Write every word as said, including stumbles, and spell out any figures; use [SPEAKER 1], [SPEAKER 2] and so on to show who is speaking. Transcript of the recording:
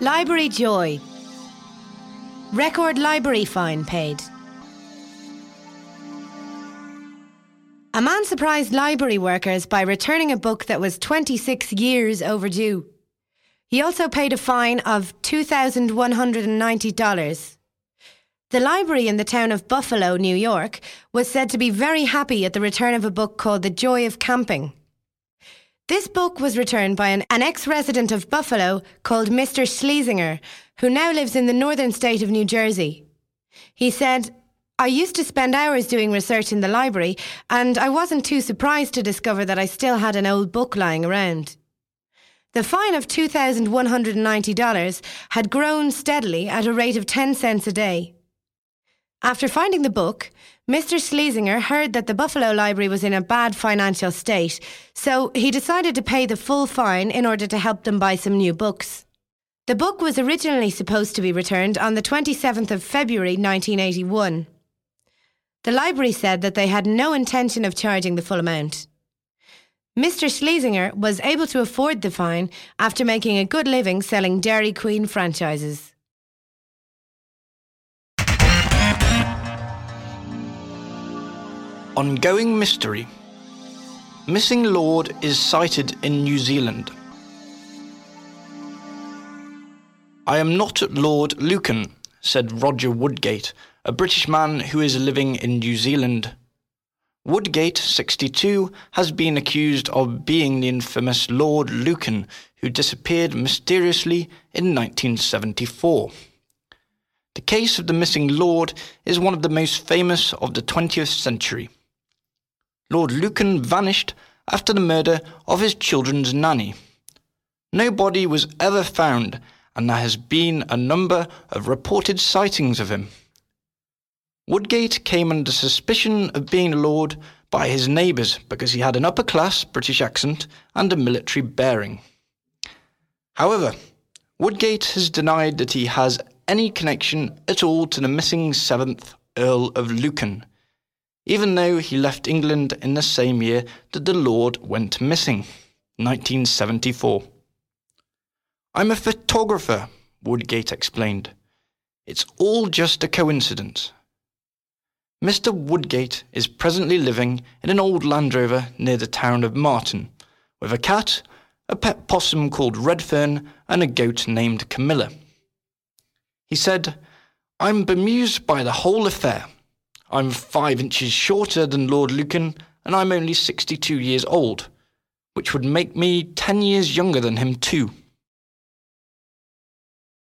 [SPEAKER 1] Library joy. Record library fine paid. A man surprised library workers by returning a book that was twenty-six years overdue. He also paid a fine of two thousand one hundred ninety dollars. The library in the town of Buffalo, New York, was said to be very happy at the return of a book called The Joy of Camping. This book was returned by an, an ex-resident of Buffalo called Mister Schlesinger, who now lives in the northern state of New Jersey. He said, "I used to spend hours doing research in the library, and I wasn't too surprised to discover that I still had an old book lying around." The fine of two thousand one hundred ninety dollars had grown steadily at a rate of ten cents a day. After finding the book, Mister Schlesinger heard that the Buffalo Library was in a bad financial state, so he decided to pay the full fine in order to help them buy some new books. The book was originally supposed to be returned on the twenty-seventh of February nineteen eighty-one. The library said that they had no intention of charging the full amount. Mister Schlesinger was able to afford the fine after making a good living selling Dairy Queen franchises.
[SPEAKER 2] Ongoing mystery. Missing lord is sighted in New Zealand. "I am not Lord Lucan," said Roger Woodgate, a British man who is living in New Zealand. Woodgate, sixty-two, has been accused of being the infamous Lord Lucan, who disappeared mysteriously in nineteen seventy-four. The case of the missing lord is one of the most famous of the twentieth century. Lord Lucan vanished after the murder of his children's nanny. No body was ever found, and there has been a number of reported sightings of him. Woodgate came under suspicion of being a lord by his neighbours because he had an upper-class British accent and a military bearing. However, Woodgate has denied that he has any connection at all to the missing seventh Earl of Lucan, even though he left England in the same year that the lord went missing, nineteen seventy-four. "I'm a photographer," Woodgate explained. "It's all just a coincidence." Mister Woodgate is presently living in an old Land Rover near the town of Marton, with a cat, a pet possum called Redfern, and a goat named Camilla. He said, "I'm bemused by the whole affair. I'm five inches shorter than Lord Lucan, and I'm only sixty-two years old, which would make me ten years younger than him too.